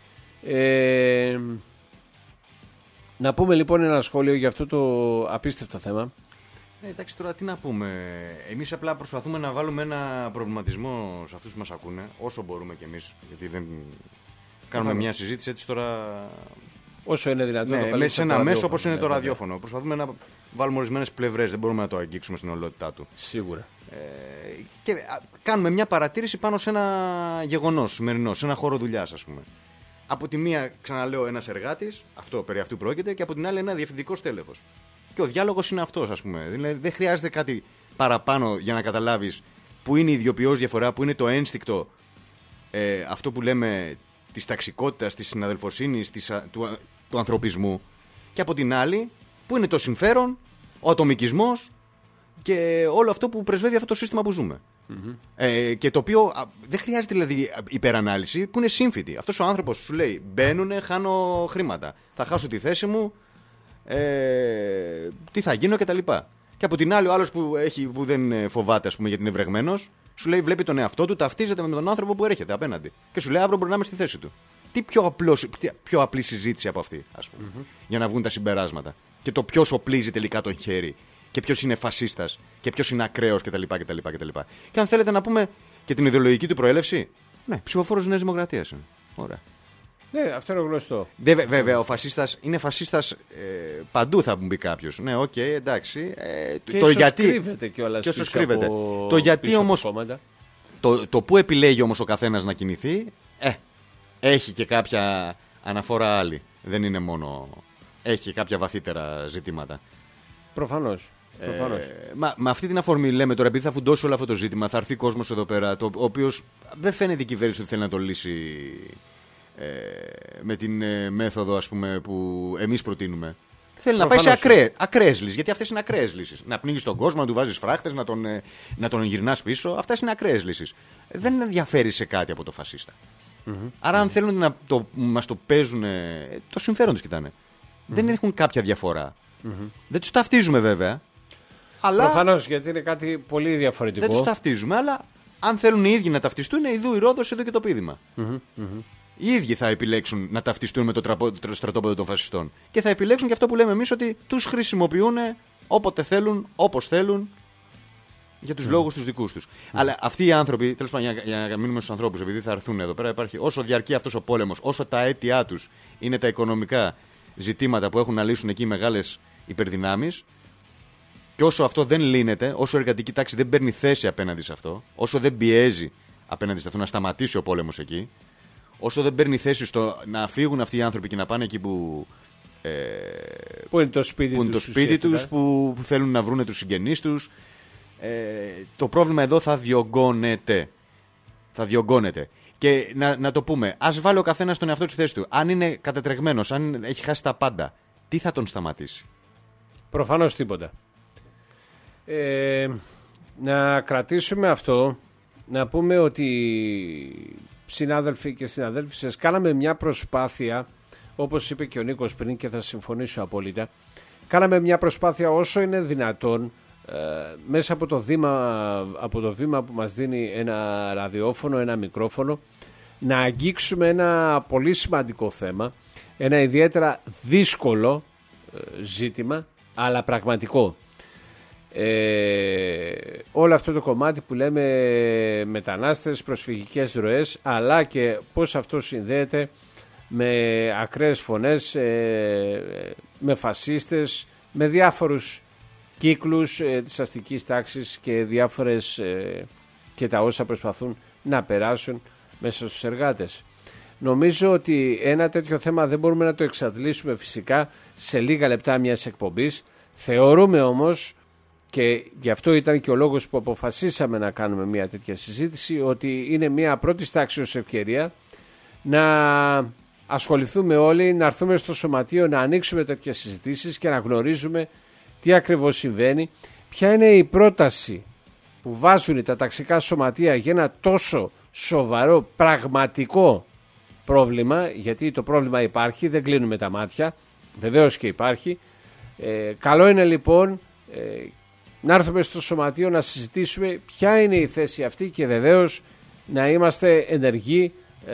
Να πούμε λοιπόν ένα σχόλιο για αυτό το απίστευτο θέμα. Εντάξει, τώρα τι να πούμε. Εμείς απλά προσπαθούμε να βάλουμε ένα προβληματισμό σε αυτούς που μας ακούνε, όσο μπορούμε κι εμείς, γιατί δεν κάνουμε μια συζήτηση έτσι τώρα. Όσο είναι δυνατόν. Ναι, μέσα σε ένα μέσο όπως είναι το ραδιόφωνο. Προσπαθούμε να βάλουμε ορισμένες πλευρές, δεν μπορούμε να το αγγίξουμε στην ολότητά του. Σίγουρα. Και κάνουμε μια παρατήρηση πάνω σε ένα γεγονός σημερινό, σε ένα χώρο δουλειάς, ας πούμε. Από τη μία, ξαναλέω, ένας εργάτης, περί αυτού πρόκειται, και από την άλλη ένα διευθυντικό στέλεχος. Και ο διάλογος είναι αυτός, ας πούμε. Δηλαδή δεν χρειάζεται κάτι παραπάνω για να καταλάβεις που είναι η ιδιοποιώς διαφορά, που είναι το ένστικτο, αυτό που λέμε της ταξικότητας, της συναδελφοσύνης, του ανθρωπισμού, και από την άλλη που είναι το συμφέρον, ο ατομικισμός και όλο αυτό που πρεσβεύει αυτό το σύστημα που ζούμε. Mm-hmm. Και το οποίο δεν χρειάζεται δηλαδή υπερανάλυση, που είναι σύμφυτη. Αυτός ο άνθρωπος σου λέει μπαίνουνε, χάνω χρήματα, θα χάσω τη θέση μου, τι θα γίνω κτλ. Και από την άλλη ο άλλος που δεν φοβάται, ας πούμε, γιατί είναι βρεγμένος, σου λέει βλέπει τον εαυτό του, ταυτίζεται με τον άνθρωπο που έρχεται απέναντι και σου λέει αύριο μπορεί να είμαι στη θέση του. Τι πιο απλή συζήτηση από αυτή, ας πούμε, για να βγουν τα συμπεράσματα. Και το ποιος οπλίζει τελικά τον χέρι, και ποιος είναι φασίστας, και ποιος είναι ακραίος κτλ. Και αν θέλετε να πούμε και την ιδεολογική του προέλευση, ναι, ψηφοφόρος της Νέας Δημοκρατίας είναι. Ωραία. Ναι, αυτό είναι γνωστό. Βέβαια, ο φασίστας είναι φασίστας παντού, θα μου πει κάποιος. Ναι, οκ, εντάξει. Και το γιατί κρύβεται κιόλας. Και όσο κρύβεται. Το γιατί όμως. Το που επιλέγει όμως ο καθένας να κινηθεί, έχει και κάποια αναφορά άλλη. Δεν είναι μόνο. Έχει κάποια βαθύτερα ζητήματα. Προφανώς. Με αυτή την αφορμή λέμε τώρα, επειδή θα φουντώσει όλο αυτό το ζήτημα, θα έρθει κόσμος εδώ πέρα, ο οποίος δεν φαίνεται η κυβέρνηση ότι θέλει να το λύσει με την μέθοδο, ας πούμε, που εμείς προτείνουμε. Θέλει να πάει σε ακραίες λύσεις, γιατί αυτές είναι ακραίες λύσεις. Να πνίγεις τον κόσμο, να του βάζεις φράχτες, να τον γυρνάς πίσω. Αυτές είναι ακραίες λύσεις. Δεν ενδιαφέρει σε κάτι από το φασίστα. Άρα, αν θέλουν να μας το παίζουν, το συμφέρον τους κοιτάνε. Δεν έχουν κάποια διαφορά. Δεν τους ταυτίζουμε βέβαια. Προφανώς, γιατί είναι κάτι πολύ διαφορετικό. Δεν τους ταυτίζουμε, αλλά αν θέλουν οι ίδιοι να ταυτιστούν, ιδού η Ρόδος, εδώ και το πείδημα. Οι ίδιοι θα επιλέξουν να ταυτιστούν με το στρατόπεδο των φασιστών. Και θα επιλέξουν και αυτό που λέμε εμείς, ότι τους χρησιμοποιούν όποτε θέλουν, όπως θέλουν, για τους λόγους τους δικούς τους. Αλλά αυτοί οι άνθρωποι, τέλος πάντων, για να μείνουμε στους ανθρώπους, επειδή θα έρθουν εδώ πέρα, υπάρχει όσο διαρκεί αυτός ο πόλεμος, όσο τα αίτια τους είναι τα οικονομικά ζητήματα που έχουν να λύσουν εκεί οι μεγάλες υπερδυνάμεις, και όσο αυτό δεν λύνεται, όσο η εργατική τάξη δεν παίρνει θέση απέναντι σε αυτό, όσο δεν πιέζει απέναντι σε αυτό να σταματήσει ο πόλεμος εκεί, όσο δεν παίρνει θέση στο να φύγουν αυτοί οι άνθρωποι και να πάνε εκεί που είναι το σπίτι τους, που θέλουν να βρούνε τους συγγενείς τους, το πρόβλημα εδώ θα διωγγώνεται. Και να το πούμε, ας βάλει ο καθένας τον εαυτό του στη θέση του. Αν είναι κατετρεγμένος, αν έχει χάσει τα πάντα, τι θα τον σταματήσει? Προφανώς τίποτα. Να κρατήσουμε αυτό, να πούμε ότι συνάδελφοι και συναδέλφισες, κάναμε μια προσπάθεια, όπως είπε και ο Νίκος πριν και θα συμφωνήσω απόλυτα, κάναμε μια προσπάθεια όσο είναι δυνατόν μέσα από το βήμα που μας δίνει ένα ραδιόφωνο, ένα μικρόφωνο, να αγγίξουμε ένα πολύ σημαντικό θέμα, ένα ιδιαίτερα δύσκολο ζήτημα, αλλά πραγματικό. Όλο αυτό το κομμάτι που λέμε μετανάστες, προσφυγικές ροές, αλλά και πώς αυτό συνδέεται με ακραίες φωνές, με φασίστες, με διάφορους κύκλους της αστικής τάξης και διάφορες και τα όσα προσπαθούν να περάσουν μέσα στους εργάτες. Νομίζω ότι ένα τέτοιο θέμα δεν μπορούμε να το εξαντλήσουμε φυσικά σε λίγα λεπτά μιας εκπομπής. Θεωρούμε όμως, και γι' αυτό ήταν και ο λόγος που αποφασίσαμε να κάνουμε μια τέτοια συζήτηση, ότι είναι μια πρώτης τάξης ευκαιρία να ασχοληθούμε όλοι, να έρθουμε στο σωματείο, να ανοίξουμε τέτοιες συζητήσεις και να γνωρίζουμε τι ακριβώς συμβαίνει, ποια είναι η πρόταση που βάζουν τα ταξικά σωματεία για ένα τόσο σοβαρό πραγματικό πρόβλημα, γιατί το πρόβλημα υπάρχει, δεν κλείνουμε τα μάτια, βεβαίως και υπάρχει. Καλό είναι λοιπόν να έρθουμε στο σωματείο να συζητήσουμε ποια είναι η θέση αυτή και βεβαίως να είμαστε ενεργοί,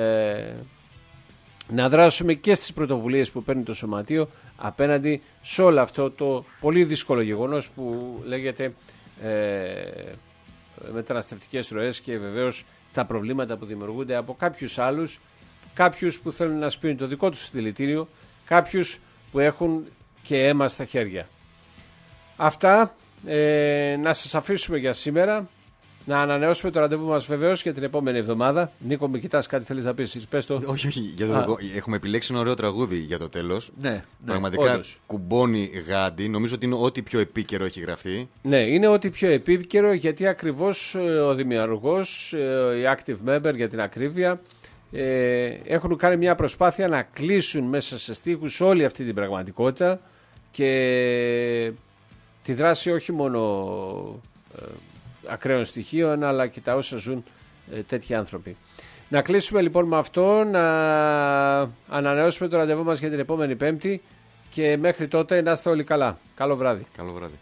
να δράσουμε και στις πρωτοβουλίες που παίρνει το σωματείο απέναντι σε όλο αυτό το πολύ δύσκολο γεγονός που λέγεται μεταναστευτικές ροές και βεβαίως τα προβλήματα που δημιουργούνται από κάποιους άλλους, κάποιους που θέλουν να σπίνουν το δικό τους δηλητήριο, κάποιους που έχουν και αίμα στα χέρια. Αυτά, να σας αφήσουμε για σήμερα. Να ανανεώσουμε το ραντεβού μας βεβαίως για την επόμενη εβδομάδα. Νίκο, με κοιτάς, κάτι θέλεις να πεις? Πες το. Όχι. Έχουμε επιλέξει ένα ωραίο τραγούδι για το τέλος. Ναι, πραγματικά όντως. Κουμπώνει γάντι. Νομίζω ότι είναι ό,τι πιο επίκαιρο έχει γραφτεί. Ναι, είναι ό,τι πιο επίκαιρο, γιατί ακριβώς ο δημιουργός, οι active member για την ακρίβεια, έχουν κάνει μια προσπάθεια να κλείσουν μέσα σε στίχους όλη αυτή την πραγματικότητα και τη δράση όχι μόνο ακραίων στοιχείων, αλλά και τα όσα ζουν τέτοιοι άνθρωποι. Να κλείσουμε λοιπόν με αυτό, να ανανεώσουμε το ραντεβού μας για την επόμενη Πέμπτη και μέχρι τότε να είστε όλοι καλά. Καλό βράδυ. Καλό βράδυ.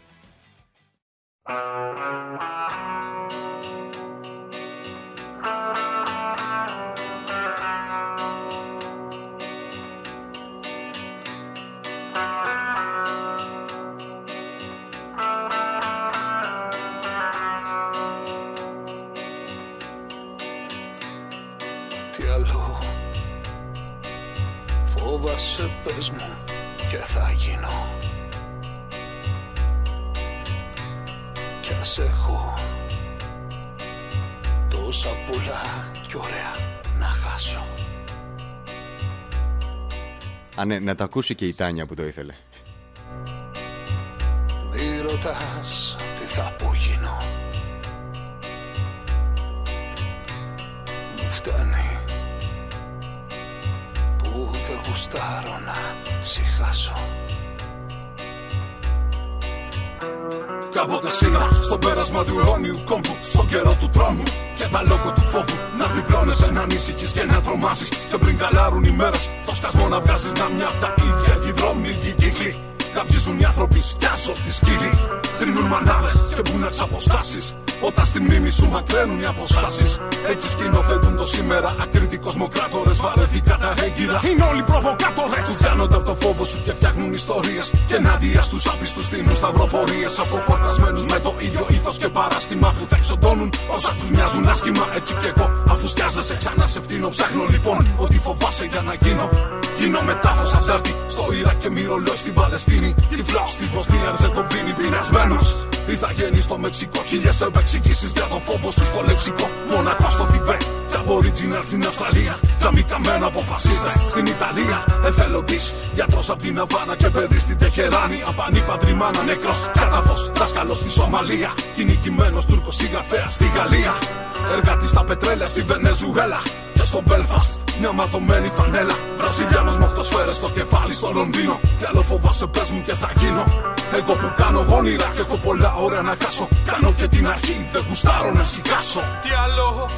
Τι άλλο φόβασαι, πες μου, και θα γίνω. Κι ας έχω τόσα πολλά κι ωραία να χάσω. Ναι, να το ακούσει και η Τάνια που το ήθελε. Μη ρωτάς τι θα απογίνω. Μου φτάνει που δεν γουστάρω να συχάσω. Κάποτε σίγα στο πέρασμα του αιώνιου κόμπου, στον καιρό του τρόμου και τα λόγω του φόβου. Να διπλώνεσαι, να ανήσυχεις και να τρομάσεις. Και πριν καλάρουν οι μέρες, το σκασμό να βγάζεις. Να μια απ' τα ίδια οι δρόμοι, οι κύκλοι. Καυγίζουν οι άνθρωποι, σκιάζω τη σκύλη. Θρυνούν μανάδες και μπουν εξ αποστάσεις. Όταν στη μνήμη σου μακραίνουν οι αποστάσεις. Έτσι σκηνοθετούν το σήμερα ακρίτοι κοσμοκράτορες. Βαρέθηκα τα έγκυρα, είναι όλοι προβοκάτορες. Του κάνονται από το φόβο σου και φτιάχνουν ιστορίες. Και ενάντια στους άπιστους στείνουν σταυροφορίες. Αποχορτασμένους με το ίδιο ήθος και παράστημα που θα εξοντώνουν όσα τους μοιάζουν άσχημα. Έτσι κι εγώ, αφού σκιάζεσαι ξανά σε φτύνω. Ψάχνω λοιπόν ότι φοβάσαι για να γίνω. Γίνω μετάφος αντάρτη στο Ιράκ και μυρολόι στην Παλαιστίνη. Τυφλό στη Βοσνία Ερζεγοβίνη πεινασμένος. Ή θα γίνει στο Μεξικό. Χίλιες επεξηγήσεις για το φόβο σου στο λεξικό. Μονακό στο Θιβέτ και Aboriginal στην Αυστραλία. Τζαμί καμένο από φασίστες στην Ιταλία. Εθελοντής, γιατρός απ' την Αβάνα και παιδί στην Τεχεράνη. Απανίπαντρη μάνα νεκρός, κάταφος, δάσκαλος στη Σομαλία. Κυνηγημένος Τούρκος συγγραφέας στη Γαλλία. Εργάτης στα πετρέλαια στη Βενεζουέλα. Και στο Belfast μια ματωμένη φανέλα. Βραζιλιάνος με 8 σφαίρες στο κεφάλι στο Λονδίνο. Τι άλλο φοβάσαι, πες μου και θα γίνω. Εγώ που κάνω όνειρα και έχω πολλά ωραία να χάσω. Κάνω και την αρχή, δεν γουστάρω να σιγάσω. Τι άλλο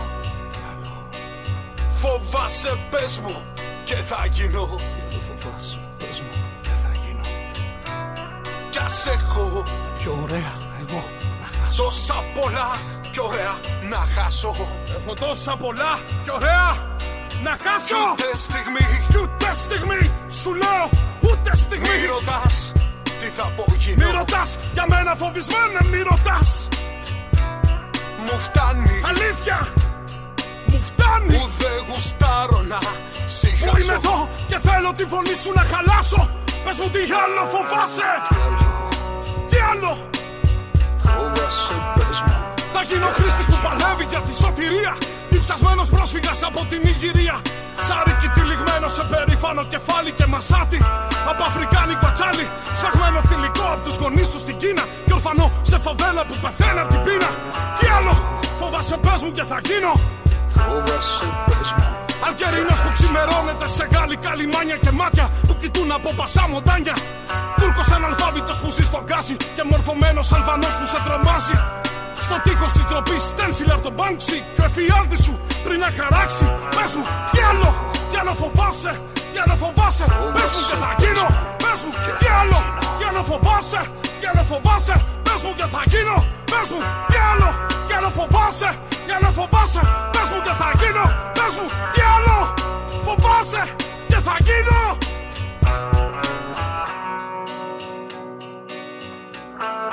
φοβάσαι, πες μου και θα γίνω. Τι άλλο φοβάσαι, πες μου και θα γίνω. Κι ας έχω τα πιο ωραία εγώ να χάσω. τόσα πολλά κι ωραία να χάσω. Έχω τόσα πολλά κι ωραία να χάσω. Ούτε στιγμή, Κι ούτε στιγμή, σου λέω ούτε στιγμή. μη ρωτάς τι θα απογίνω. Μη ρωτάς για μένα φοβισμένα, μη ρωτάς. Μου φτάνει Αλήθεια, μου φτάνει που δεν γουστάρω να σιγάσω. που είμαι εδώ και θέλω τη φωνή σου να χαλάσω. Πες μου τι άλλο φοβάσαι. Τι άλλο Τι άλλο. φοβάσαι, πες μου. Θα γίνω χρήστης που παλεύει για τη σωτηρία. Διψασμένος πρόσφυγας από την Ιγυρία. Σάρικι τυλιγμένο σε περήφανο κεφάλι και μασάτι. Από αφρικάνικο ατσάλι. Σφαγμένο θηλυκό από τους γονείς του στην Κίνα. Και ορφανό σε φαβέλα που πεθαίνει από την πείνα. Τι άλλο φοβάσαι, πες μου και θα γίνω. Φοβάσαι, πες μου. Αλκερίνος που ξημερώνεται σε γαλλικά λιμάνια και μάτια που κοιτούν από πασά μοντάνια. Τούρκος αναλφάβητος που ζει στον γκάζι και μορφωμένος Αλβανός που σε τρομάζει. Στο τείχος της ντροπής στένσιλε από τον Μπάνξι και ο εφιάλτης σου πριν να χαράξει. Πες μου τι άλλο φοβάσαι, τι άλλο φοβάσαι. Πες μου και θα γίνω, πες μου τι άλλο φοβάσαι, τι άλλο φοβάσαι. Πες μου και θα γίνω, πες μου τι άλλο φοβάσαι, τι άλλο φοβάσαι. Πες μου και θα γίνω, πες μου τι άλλο φοβάσαι και θα γίνω.